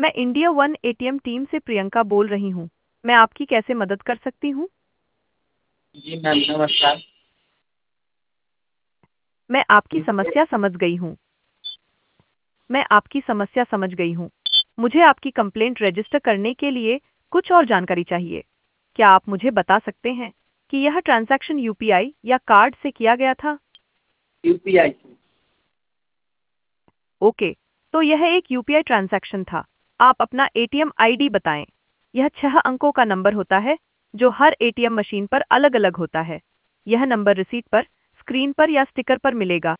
मैं India one ATM team से प्रियंका बोल रही हूँ। मैं आपकी कैसे मदद कर सकती हूँ? जी मैम नमस्कार। मैं आपकी समस्या समझ गई हूँ। मैं आपकी समस्या समझ गई हूँ। मुझे आपकी कंप्लेंट रजिस्टर करने के लिए कुछ और जानकारी चाहिए। क्या आप मुझे बता सकते हैं कि यह ट्रांजैक्शन यूपीआई या कार्ड से किया गया था? यूपीआई से। ओके, तो यह एक यूपीआई ट्रांजैक्शन था। आप अपना एटीएम आईडी बताएं। यह 6 अंकों का नंबर होता है जो हर एटीएम मशीन पर अलग-अलग होता है। यह नंबर रिसीट पर, स्क्रीन पर या स्टिकर पर मिलेगा।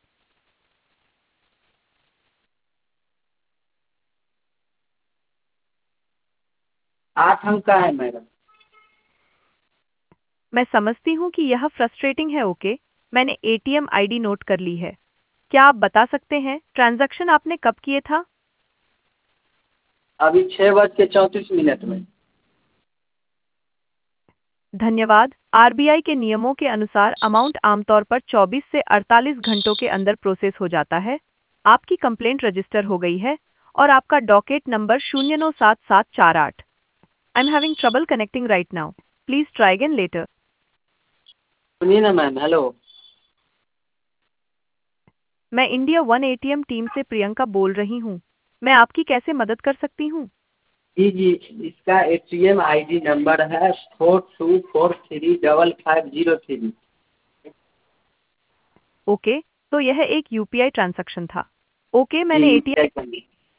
8 अंक का है मैडम। मैं समझती हूँ कि यह फ्रस्ट्रेटिंग है। ओके, मैंने एटीएम आईडी नोट कर ली है। क्या आप बता सकते हैं ट्रांजैक्शन आपने कब किए था? अभी 6:34 में। धन्यवाद। आरबीआई के नियमों के अनुसार अमाउंट आमतौर पर 24 से 48 घंटों के अंदर प्रोसेस हो जाता है। आपकी कंप्लेंट रजिस्टर हो गई है और आपका docket number 097748। I am having trouble connecting right now. Please try again later. सुनिए ना मैम, हेलो। मैं इंडिया वन एटीएम टीम से प्रियंका बोल रही हूँ। मैं आपकी कैसे मदद कर सकती हूँ? जी जी, इसका एटीएम आईडी नंबर है 42435503। ओके, तो यह एक यूपीआई ट्रांजैक्शन था। ओके, जी मैंने एटीएम। यूपीआई का।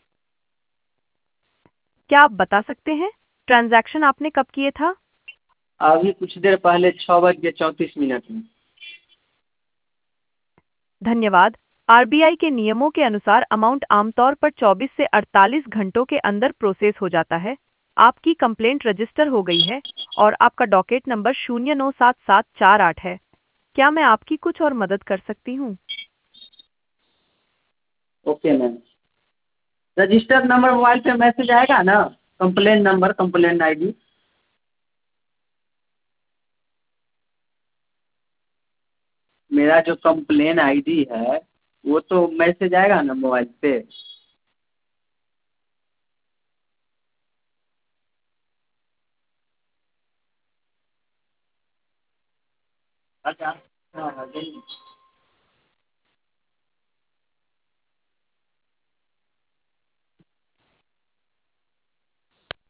क्या आप बता सकते हैं ट्रांजैक्शन आपने कब किए था? अभी कुछ देर पहले 6:34 में। धन्यवाद। आरबीआई के नियमों के अनुसार अमाउंट आमतौर पर 24 से 48 घंटों के अंदर प्रोसेस हो जाता है। आपकी कंप्लेंट रजिस्टर हो गई है और आपका डॉकेट नंबर 097748 है। क्या मैं आपकी कुछ और मदद कर सकती हूँ? Okay ma'am. Register number mobile पे मैसेज आएगा ना? Complain number, complain ID. मेरा जो कंप्लेन आईडी है वो तो मैसेज आएगा ना मोबाइल पे? अच्छा। हाँ हाँ, जल्दी।